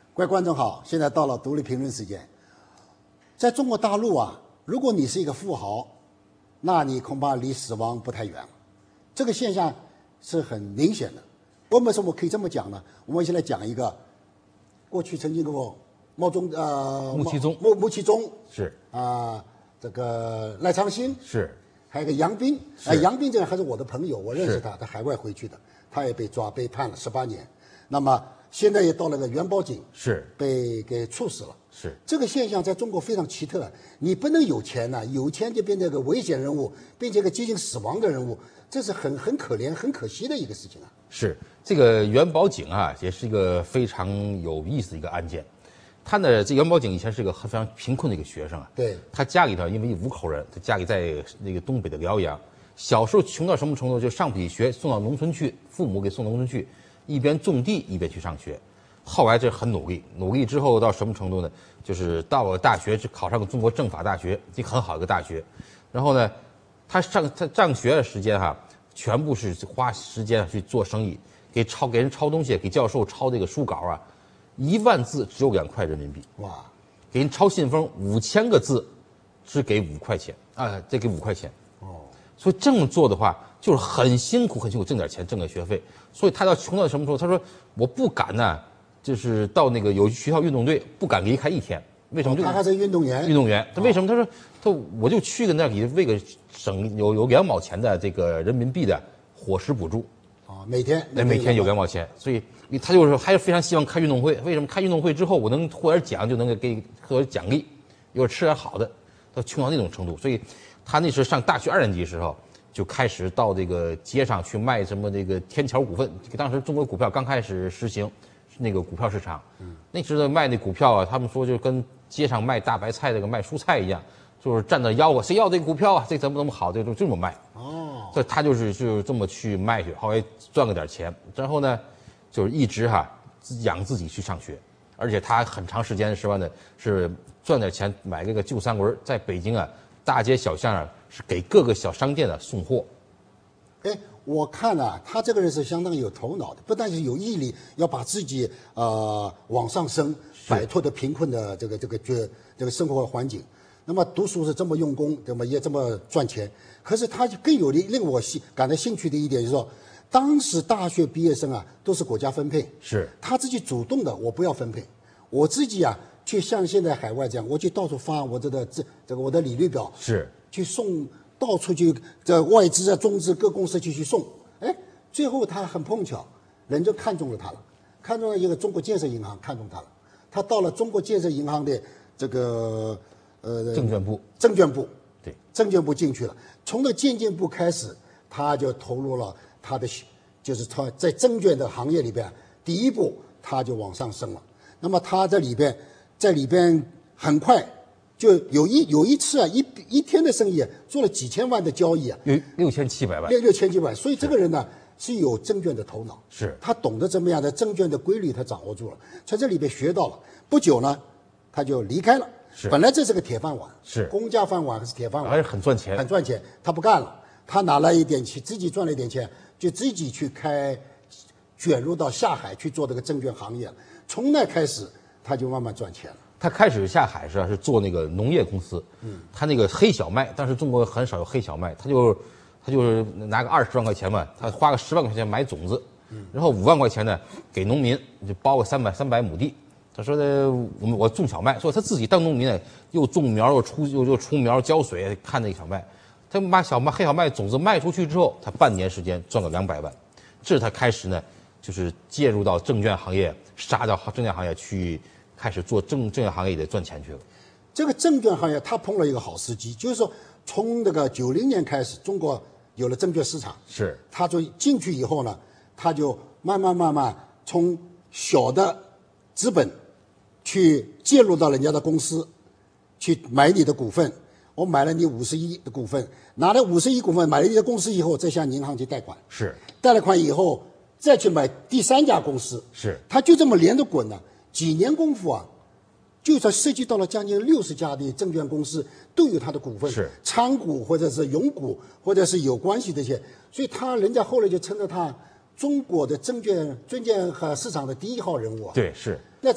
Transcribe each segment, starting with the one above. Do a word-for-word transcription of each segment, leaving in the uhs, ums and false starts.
各位观众好，现在到了独立评论时间。在中国大陆啊，如果你是一个富豪，那你恐怕离死亡不太远了。这个现象是很明显的。为什么可以这么讲呢？我们先来讲一个，过去曾经跟我毛中呃穆其宗穆穆其宗是啊、呃，这个赖昌星是， 还有个杨斌，啊、呃，杨斌这个还是我的朋友，我认识他，他海外回去的，他也被抓被判了十八年。那么现在也到了个元宝井， 是被给处死了。 是这个现象在中国非常奇特，你不能有钱呢、啊，有钱就变成一个危险人物，并且一个接近死亡的人物，这是很很可怜、很可惜的一个事情啊。 是这个元宝井啊，也是一个非常有意思的一个案件。他呢，这元宝井以前是一个非常贫困的一个学生啊。 对， 他家里头因为五口人，他家里在那个东北的辽阳，小时候穷到什么程度，就上不起学，送到农村去，父母给送农村去，一边种地一边去上学。后来这很努力，努力之后到什么程度呢？就是到了大学，考上个中国政法大学，一个很好的一个大学。然后呢，他上他上学的时间哈、啊，全部是花时间去做生意，给抄给人抄东西，给教授抄这个书稿啊，一万字只有两块人民币。 哇！ 给人抄信封五千个字，只给五块钱啊，得给五块钱。 哦， 所以这么做的话，就是很辛苦，很辛苦，挣点钱，挣点学费。所以他要穷到什么时候？他说我不敢呢。就是到那个有学校运动队，不敢离开一天。为什么？ 哦、他还是运动员。 运动员，他为什么？他说，他我就去个那里为个省有有两毛钱的这个人民币的伙食补助。 啊、哦，每天每每天有两毛钱，所以他就是还是非常希望开运动会。为什么开运动会之后，我能获点奖，就能给获点奖励，又吃点好的，他穷到那种程度。所以他那时候上大学二年级的时候，就开始到这个街上去卖什么这个天桥股份。当时中国股票刚开始实行。那个股票市场，嗯，那时候卖那股票啊，他们说就跟街上卖大白菜这个卖蔬菜一样，就是站着吆喝，谁要这个股票啊？这怎么怎么好？这就这么卖。哦，所以他就是就这么去卖去，后来赚了点钱，然后呢，就是一直哈、啊、养自己去上学，而且他很长时间是吧呢，是赚点钱买了个旧三轮，在北京啊大街小巷啊是给各个小商店啊送货。 哎。我看啊，他这个人是相当有头脑的，不但是有毅力，要把自己呃往上升，摆脱的贫困的这个这个这这个生活环境。那么读书是这么用功，那么也这么赚钱。可是他更有的令我兴感到兴趣的一点就是说，当时大学毕业生啊都是国家分配， 是他自己主动的，我不要分配，我自己啊去像现在海外这样，我去到处发我这个这这个我的履历表， 是去送。到处去这外资啊、中资各公司去去送，哎，最后他很碰巧，人就看中了他了，看中了一个中国建设银行，看中他了，他到了中国建设银行的这个呃证券部， 证券部， 对， 证券部进去了。从那证券部开始，他就投入了他的，就是他在证券的行业里边，第一步他就往上升了。那么他在里边，在里边很快。就有一有一次啊，一一天的生意、啊、做了几千万的交易啊， 六六千七百万， 六六千七百万。所以这个人呢是有证券的头脑， 是他懂得怎么样的证券的规律，他掌握住了，在这里边学到了。不久呢，他就离开了。 是， 本来这是个铁饭碗， 是公家饭碗还是铁饭碗， 还是很赚钱， 很赚钱。他不干了，他拿了一点钱，自己赚了一点钱，就自己去开，卷入到下海去做这个证券行业了。从那开始，他就慢慢赚钱了。 他开始下海是是做那个农业公司，嗯，他那个黑小麦，当时中国很少有黑小麦，他就他就是拿个二十万块钱嘛，他花个十万块钱买种子，嗯，然后五万块钱呢给农民就包个三百三百亩地，他说的我们我种小麦，所以他自己当农民呢又种苗又出又又出苗浇水看那个小麦，他把小麦黑小麦种子卖出去之后，他半年时间赚了两百万，这是他开始呢就是介入到证券行业，杀到证券行业去。开始做证证券行业里赚钱去了。 这个证券行业他碰了一个好时机，就是说从那个九零年开始，中国有了证券市场， 是他就进去以后呢，他就慢慢慢慢从小的资本去介入到人家的公司，去买你的股份。我买了你五十亿的股份，拿了五十亿股份买了你的公司以后，再向银行去贷款， 是贷了款以后再去买第三家公司， 是他就这么连着滚呢。几年功夫啊，就算涉及到了将近六十家的证券公司都有他的股份， 是参股或者是拥股或者是有关系这些，所以他人家后来就称着他中国的证券证券和市场的第一号人物啊。 对，是。 那这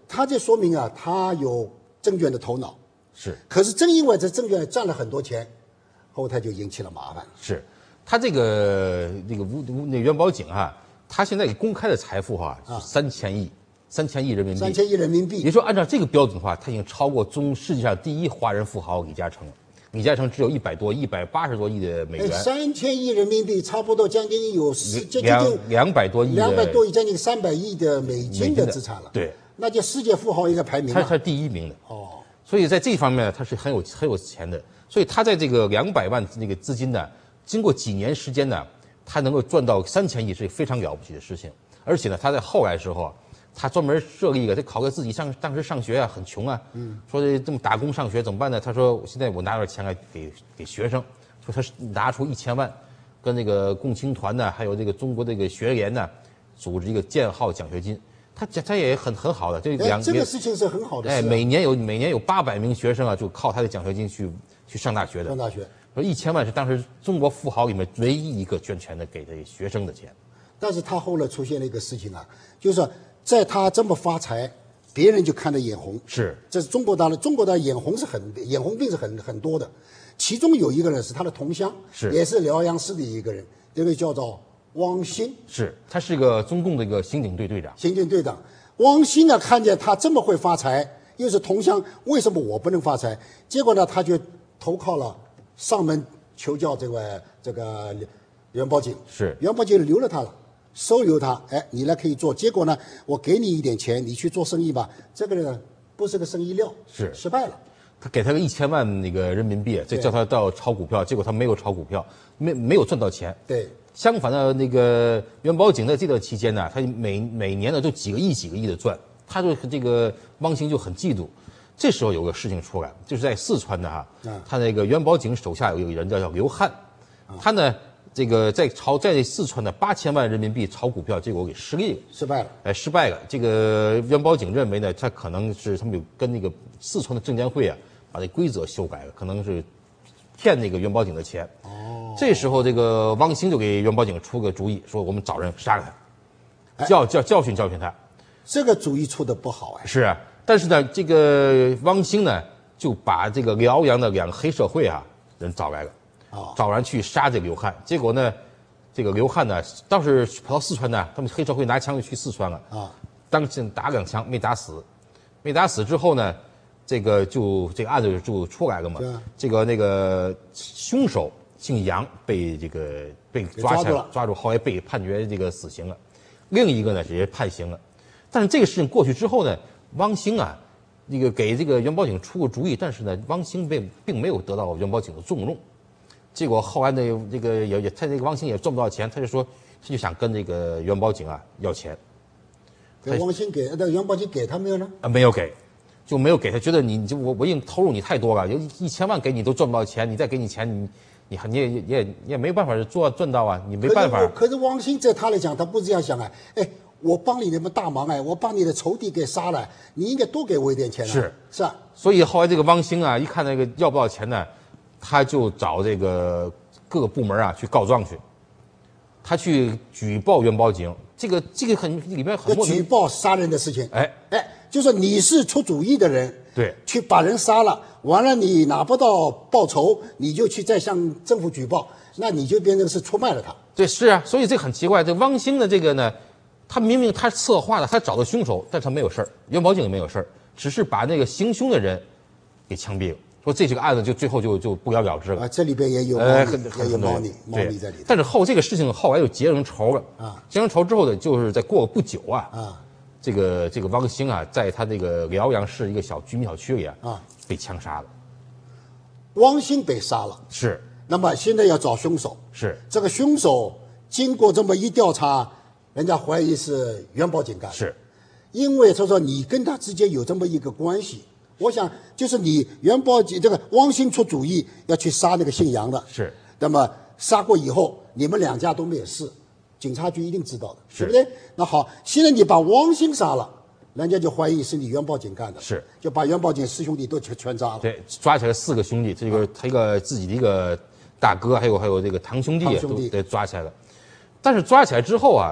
他这说明啊，他有证券的头脑。 是， 可是正因为这证券赚了很多钱，后台就引起了麻烦。 是，他这个那个吴吴那元宝井哈、啊，他现在公开的财富哈、啊、是三千亿，三千亿人民币。 三千亿人民币。 也就是说，按照这个标准的话，他已经超过中世界上第一华人富豪李嘉诚了。李嘉诚只有一百多、一百八十多亿的美元。 三千亿人民币，差不多将近有十接近两百多亿， 两百多亿，将近三百亿的美金的资产了。 对， 那就世界富豪一个排名。 他他是第一名的。 哦。 所以在这方面他是很有很有钱的，所以他在这个两百万那个资金呢，经过几年时间呢，他能够赚到三千亿是非常了不起的事情。而且呢，他在后来的时候，他专门设立一个，他考虑自己上当时上学啊很穷啊，嗯，说这么打工上学怎么办呢？他说现在我拿点钱来给给学生，说他拿出一千万，跟那个共青团呢，还有这个中国这个学联呢，组织一个建号奖学金。他他也很很好的，这两这个事情是很好的事、啊。 哎，每年有每年有八百名学生啊，就靠他的奖学金去去上大学的。 上大学， 说一千万是当时中国富豪里面唯一一个捐钱的给这学生的钱。 但是他后来出现了一个事情啊，就是说在他这么发财，别人就看得眼红。 是， 这是中国大陆，中国的眼红是很眼红病是很很多的。其中有一个人是他的同乡， 是也是辽阳市的一个人，这个叫做汪兴。 是，他是个中共的一个刑警队队长。 刑警队长汪兴呢，看见他这么会发财，又是同乡，为什么我不能发财？结果呢，他就投靠了上门求教这位这个元宝井。 是， 元宝井留了他了，收留他，哎，你来可以做。结果呢，我给你一点钱，你去做生意吧。这个人不是个生意料， 是失败了。 他给他个一千万那个人民币，这叫他到炒股票，结果他没有炒股票，没没有赚到钱。 对。 相反的，那个元宝井在这段期间呢，他每每年呢都几个亿、几个亿的赚，他就这个汪兴就很嫉妒。这时候有个事情出来，就是在四川的哈， 嗯、 他那个元宝井手下有一个人叫叫刘汉，嗯、他呢这个在炒在四川的八千万人民币炒股票，结果给失利了， 失败了， 哎，失败了。这个元宝井认为呢，他可能是他们有跟那个四川的证监会啊把这规则修改了，可能是骗那个元宝井的钱。哦。这时候，这个汪兴就给元宝井出个主意，说我们找人杀了他，教教教训教训他。 这个主意出的不好哎。 是啊，但是呢，这个汪兴呢就把这个辽阳的两个黑社会啊人找来了，啊，找人去杀这个刘汉。结果呢，这个刘汉呢当时跑到四川呢，他们黑社会拿枪就去四川了，啊，当时打两枪没打死，没打死之后呢，这个就这个案子就出来了嘛。这个那个凶手姓杨，被这个被抓起来了，抓住，后来被判决这个死刑了。另一个呢也判刑了。但是这个事情过去之后呢，汪兴啊，这个给这个元宝井出过主意，但是呢，汪兴并并没有得到元宝井的重用。结果后来呢，这个也也他这个汪兴也赚不到钱，他就说他就想跟这个元宝井啊要钱。 给汪兴给那元宝井给他没有呢？ 啊，没有给。就没有给他，觉得你就我我已经投入你太多了，有一千万给你都赚不到钱，你再给你钱，你你你也你也你也没办法做赚到啊，你没办法。 可是汪兴在他来讲，他不是这样想啊，哎，我帮你那么大忙哎，我把你的仇敌给杀了，你应该多给我一点钱啊。 是是啊。 所以后来这个汪兴啊，一看那个要不到钱呢，他就找这个各个部门啊去告状去，他去举报元宝井，这个这个很里面很莫名。 举报杀人的事情， 哎哎。就是你是出主意的人， 对， 去把人杀了，完了你拿不到报酬，你就去再向政府举报，那你就变成是出卖了他。 对，是啊，所以这很奇怪。这汪兴的这个呢，他明明他策划了，他找到凶手，但他没有事儿，元宝井也没有事儿，只是把那个行凶的人给枪毙了。说这几个案子就最后就就不了了之了。 啊，这里边也有呃， 也有猫腻，猫腻在里头。 但是后这个事情后来又结成仇了啊，结成仇之后呢，就是在过不久啊啊。这个这个汪兴啊，在他这个辽阳市一个小居民小区里啊，啊，被枪杀了。 汪兴被杀了， 是。 那么现在要找凶手， 是。 这个凶手经过这么一调查，人家怀疑是元宝井干的， 是。 因为他说你跟他之间有这么一个关系，我想就是你元宝井这个汪兴出主意要去杀那个姓杨的， 是。 那么杀过以后，你们两家都没有事。警察局一定知道的，对不对？那好，现在你把汪兴杀了，人家就怀疑是你元宝井干的， 是， 就把元宝井师兄弟都全全抓了。 对，抓起来四个兄弟，这个他一个自己的一个大哥，还有还有这个堂兄弟也都给抓起来了。但是抓起来之后啊，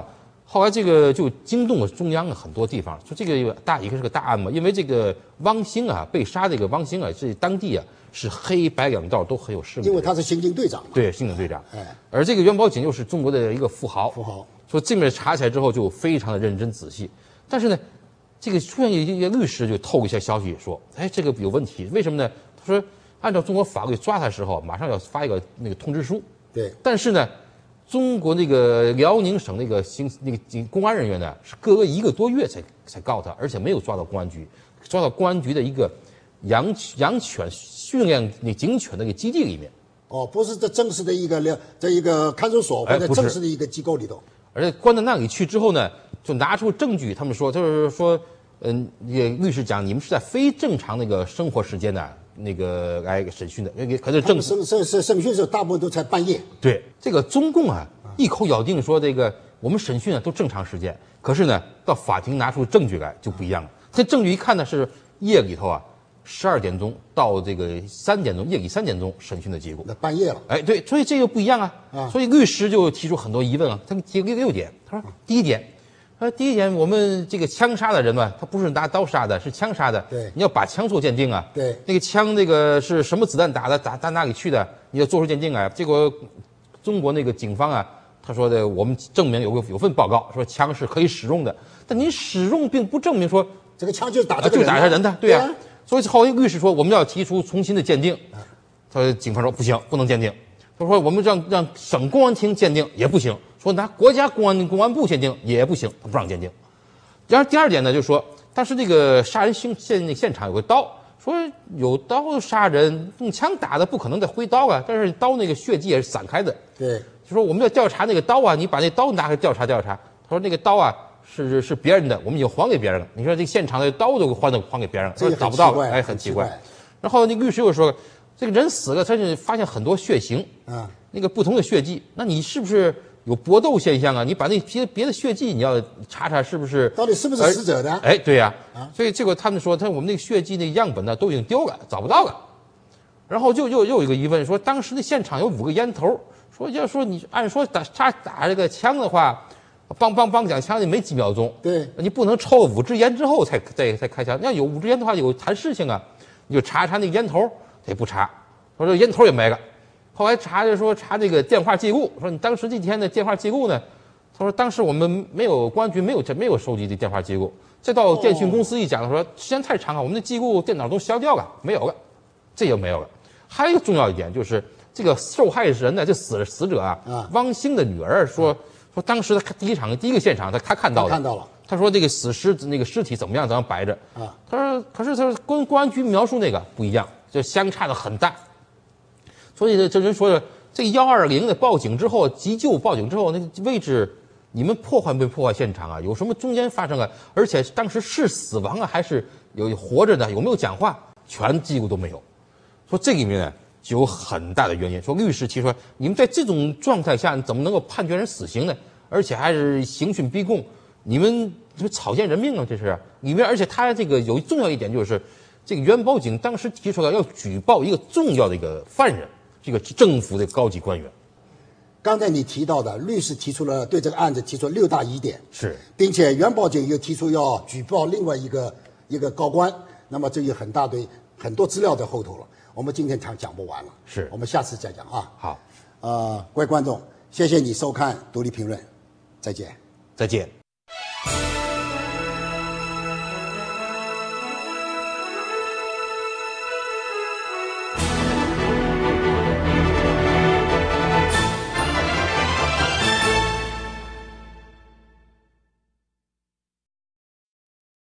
后来这个就惊动了中央的很多地方，说这个大一个是个大案嘛，因为这个汪兴啊被杀，这个汪兴啊是当地啊是黑白两道都很有势力， 因为他是刑警队长嘛。 对，刑警队长。 哎， 而这个袁宝锦又是中国的一个富豪， 富豪。 说这面查起来之后就非常的认真仔细，但是呢，这个出现一些律师就透一些消息说，哎，这个有问题，为什么呢？他说按照中国法律抓他的时候，马上要发一个那个通知书。 对， 但是呢。中国那个辽宁省那个刑那个警公安人员呢，是隔了一个多月才才告他，而且没有抓到公安局，抓到公安局的一个养养犬训练那警犬的一个基地里面。 哦，不是在正式的一个在一个看守所或者正式的一个机构里头。 而且关到那里去之后呢，就拿出证据，他们说就是说，嗯，也律师讲你们是在非正常那个生活时间呢。那个来审讯的，可是正审审审审讯时候大部分都才半夜。 对，这个中共啊，一口咬定说这个我们审讯啊都正常时间，可是呢，到法庭拿出证据来就不一样了。这证据一看呢是夜里头啊，十二点钟到这个三点钟，夜里三点钟审讯的结果。 那半夜了。 哎，对，所以这个不一样啊。啊，所以律师就提出很多疑问啊。他提了六点，他说第一点。呃，第一点，我们这个枪杀的人嘛，他不是拿刀杀的，是枪杀的。 对， 你要把枪做鉴定啊。 对， 那个枪那个是什么子弹打的，打打哪里去的，你要做出鉴定来。结果中国那个警方啊，他说的，我们证明有个有份报告说枪是可以使用的，但您使用并不证明说这个枪就是打这个人、 啊，就打他人的，对呀、啊。对啊、所以后来律师说我们要提出重新的鉴定，他说警方说不行，不能鉴定。他说我们让让省公安厅鉴定也不行。说拿国家公安公安部鉴定也不行，他不让鉴定。然后第二点呢，就是说，当时这个杀人现现那现场有个刀，说有刀杀人用枪打的不可能再挥刀啊，但是刀那个血迹也是散开的。 对， 就说我们要调查那个刀啊，你把那刀拿来调查调查。他说那个刀啊是是别人的，我们已经还给别人了。你说这现场的刀都还还给别人了， 这找不到了，哎， 很奇怪。然后那律师又说，这个人死了，他是发现很多血型， 啊， 那个不同的血迹，那你是不是？有搏斗现象啊！你把那别别的血迹你要查查是不是到底是不是死者的？ 哎，对呀、啊，啊，所以结果他们说，他我们那个血迹那样本呢都已经丢了，找不到了。然后就又又有一个疑问，说当时那现场有五个烟头，说要说你按说打打打这个枪的话，梆梆梆两枪也没几秒钟， 对， 你不能抽了五支烟之后才再再开枪。要有五支烟的话，有谈事情啊，你就查查那个烟头，他也不查，说这烟头也没了。后来查就说查这个电话记录，说你当时这天的电话记录呢？他说当时我们没有公安局没有没有收集这电话记录，再到电讯公司一讲说时间太长了，我们的记录电脑都消掉了，没有了，这也没有了。还有一个重要一点就是这个受害人呢，这死死者啊，啊汪兴的女儿说、嗯、说当时他第一场第一个现场他他看到了， 看到了。 他说这个死尸那个尸体怎么样怎么样摆着啊？他说可是他说跟公安局描述那个不一样，就相差的很大。所以呢，这人说的这个幺二零的报警之后，急救报警之后，那个位置你们破坏没破坏现场啊？有什么中间发生啊？而且当时是死亡啊，还是有活着的？有没有讲话？全记录都没有。说这里面呢就有很大的原因。说律师提出，你们在这种状态下，怎么能够判决人死刑呢？而且还是刑讯逼供，你们这不草菅人命啊！这是里面，而且他这个有重要一点就是，这个袁宝锦当时提出来要举报一个重要的一个犯人。这个政府的高级官员， 刚才你提到的律师提出了对这个案子提出六大疑点， 是， 并且袁宝锦又提出要举报另外一个一个高官，那么这有很大堆很多资料在后头了，我们今天讲讲不完了， 是我们下次再讲啊。 好， 呃，各位观众，谢谢你收看《独立评论》，再见， 再见。